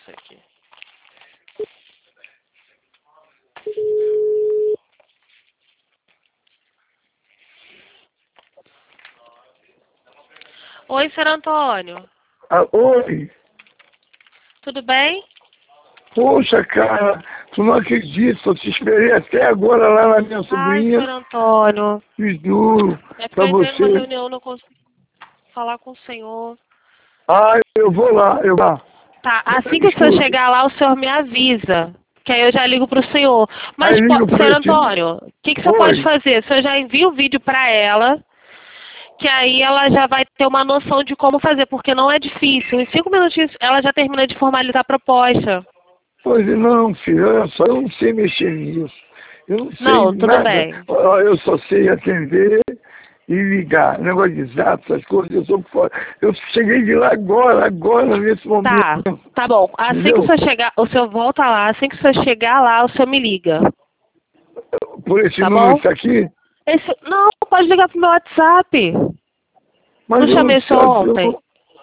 isso aqui. Oi, Sr. Antônio. Ah, oi. Tudo bem? Poxa, cara, tu não acredita, eu te esperei até agora lá na minha Ai, sobrinha, Sr. Antônio. fiz duro É porque pra eu entrei numa você. reunião, não consigo falar com o senhor. Ah, eu vou lá, eu vou lá. Tá, assim que o senhor Escuta, chegar lá, o senhor me avisa. Que aí eu já ligo pro senhor. aí Mas, liga por Sr. esse... Antônio, o que o senhor pode Oi. fazer? O senhor já envia o vídeo pra ela, que aí ela já vai ter uma noção de como fazer, porque não é difícil. Em 5 minutinhos ela já termina de formalizar a proposta. Pois é, não, filho, olha só, eu não sei mexer nisso. Eu não sei Não, tudo nada. bem. Ó, eu só sei atender e ligar. Negócio de zap, essas coisas, eu sou fora. Eu cheguei de lá agora, nesse momento. Tá, tá bom. Assim que o Entendeu? senhor chegar, o senhor volta lá, assim que o senhor chegar lá, o senhor me liga. Por esse Tá número bom? que está aqui, Não, pode ligar pro meu WhatsApp. Não mas eu não chamei o senhor sei, ontem.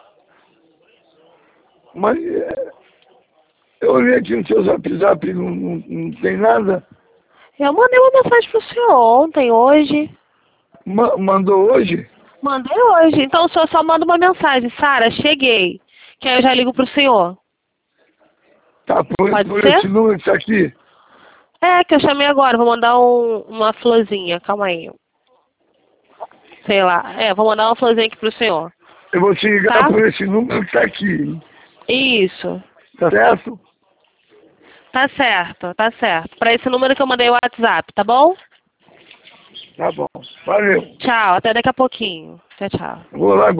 mas eu olhei aqui no seu zap, não tem nada. Eu mandei uma mensagem pro senhor ontem, hoje. Mandou hoje? Mandei hoje. Então o senhor só manda uma mensagem. Sara, cheguei. Que aí eu já ligo pro senhor. Tá, Pode por esse ser? número que está aqui. É, que eu chamei agora. Vou mandar uma florzinha. Calma aí. Sei lá. É, vou mandar uma florzinha aqui pro senhor. Eu vou te ligar Tá? por esse número que está aqui, hein? Isso. Tá certo? Tá certo, tá certo. Pra esse número que eu mandei o WhatsApp, tá bom? Tá bom. Valeu. Tchau, até daqui a pouquinho. Tchau, tchau. Vou lá agora.